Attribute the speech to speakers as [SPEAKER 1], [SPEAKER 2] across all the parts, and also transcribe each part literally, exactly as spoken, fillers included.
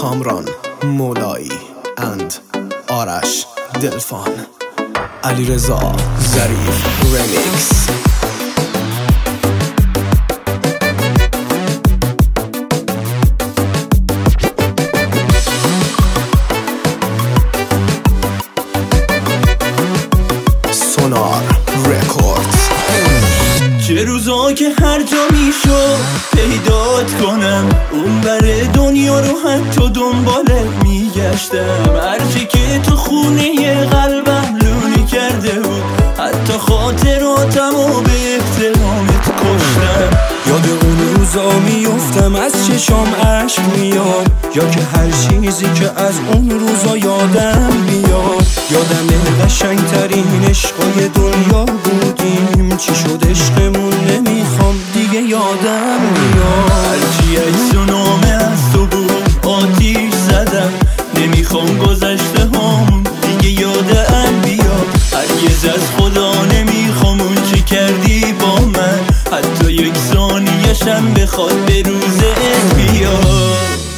[SPEAKER 1] کامران مولایی اند آرش دلفان، علیرضا ظریف رمیکس. سونار رکوردز.
[SPEAKER 2] چه روزا که هر جا میشد پیدات کنم، اون بر دنیا رو حتی دنبالت میگشتم. هرچی که تو خونه قلبم لونه کرده بود، حتی خاطراتمو به احترامت کشتم.
[SPEAKER 3] یاد اون روزا میفتم از چشام عشق میاد، یا که هر چیزی که از اون روزا یادم بیاد. یادم قشنگترین عشقای دنیا بودیم، چی شد عشقمون نمیخوام دیگه یادم بیاد.
[SPEAKER 2] هرچی عکس و نامه از تو بود آتیش زدم، نمیخوام گذشته هم دیگه یادم بیاد. هرگز از خدا نمیخوام اون چی کردی با من، حتی یک ثانیه‌شم بخواد به روزت بیاد.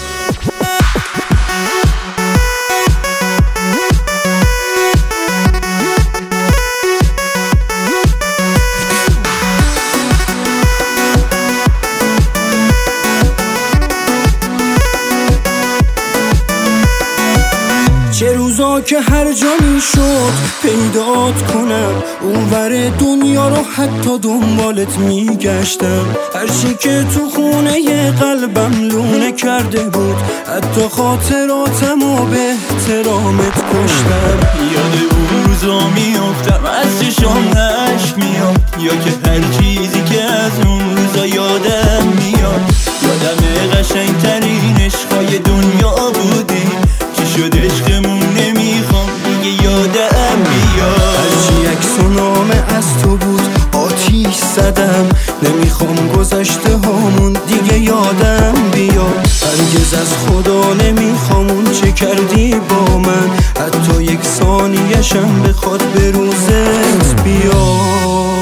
[SPEAKER 3] چه روزا که هر جا میشد پیدات کنم، اون ور دنیا رو حتی دنبالت میگشتم. هرچی که تو خونه قلبم لونه کرده بود، حتی خاطراتمو به احترامت کشتم.
[SPEAKER 2] یاد اون روزا میافتم از چشام عشق میاد، یا که هر چیزی که از اون روزا یادم میاد. یادم قشنگترین عشقای دنیا بودیم، چی شد عشقمون نمیخوام دیگه یادم بیاد.
[SPEAKER 3] هرچی عکس و نامه از تو بود آتیش زدم، نمیخوام گذشته هامون دیگه یادم بیاد. هرگز از خدا نمیخوام اون چه کردی با من، حتی یک ثانیه‌شم بخواد به روزت بیاد.